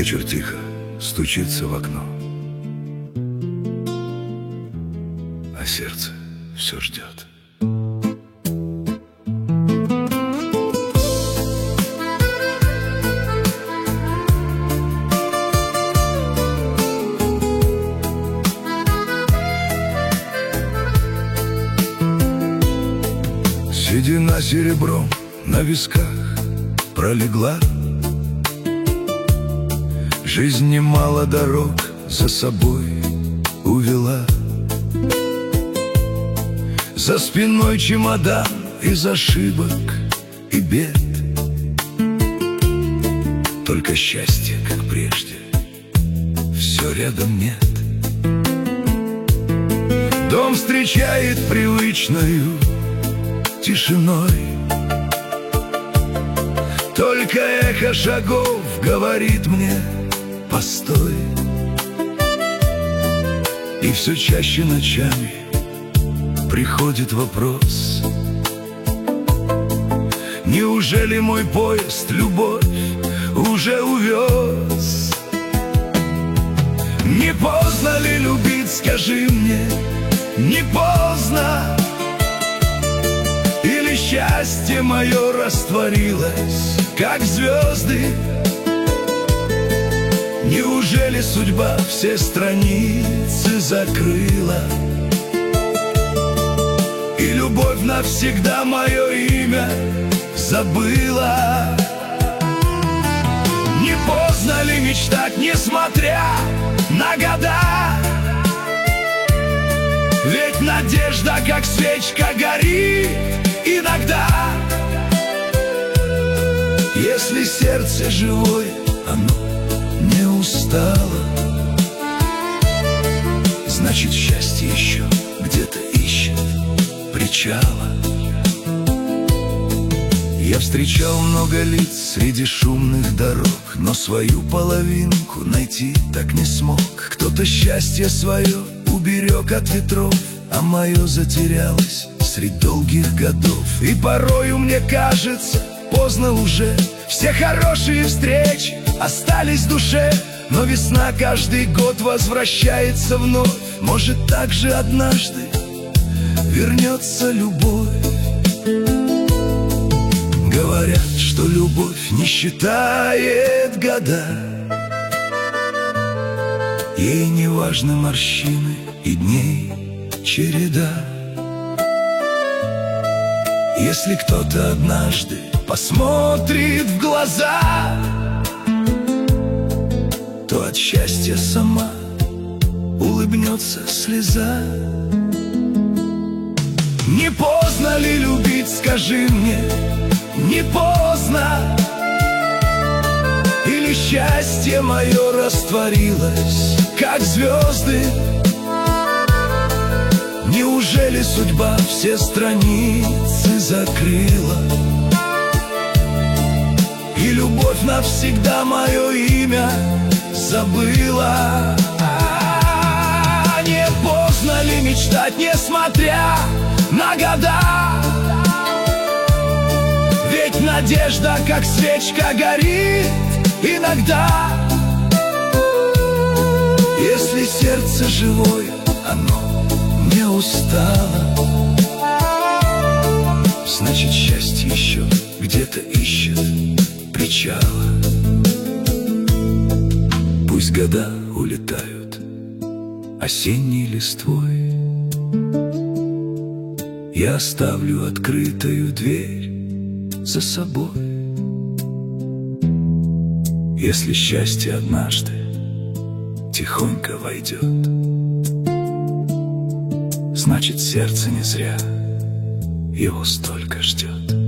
Вечер тихо стучится в окно, а сердце все ждет. Седина серебром на висках пролегла, жизнь немало дорог за собой увела. За спиной чемодан из ошибок и бед, только счастья, как прежде, все рядом нет. Дом встречает привычною тишиной, только эхо шагов говорит мне: постой. И все чаще ночами приходит вопрос: неужели мой поезд любовь уже увез? Не поздно ли любить, скажи мне, не поздно? Или счастье мое растворилось, как звезды? Неужели судьба все страницы закрыла, и любовь навсегда мое имя забыла? Не поздно ли мечтать, несмотря на года? Ведь надежда, как свечка, горит иногда. Если сердце живое, оно не устало, значит, счастье еще где-то ищет причала. Я встречал много лиц среди шумных дорог, но свою половинку найти так не смог. Кто-то счастье свое уберег от ветров, а мое затерялось средь долгих годов. И порою мне кажется, поздно уже, все хорошие встречи остались в душе. Но весна каждый год возвращается вновь, может, так же однажды вернется любовь. Говорят, что любовь не считает года, ей не важны морщины и дней череда. Если кто-то однажды посмотрит в глаза, то от счастья сама улыбнется слеза. Не поздно ли любить, скажи мне, не поздно? Или счастье мое растворилось, как звезды? Неужели судьба все страницы закрыла, и любовь навсегда мое имя забыла? Не поздно ли мечтать, несмотря на года? Ведь надежда, как свечка, горит иногда. Если сердце живое, оно не устало, значит, счастье еще где-то ищет причала. Пусть года улетают осенней листвой, я оставлю открытую дверь за собой. Если счастье однажды тихонько войдет, значит, сердце не зря его столько ждет.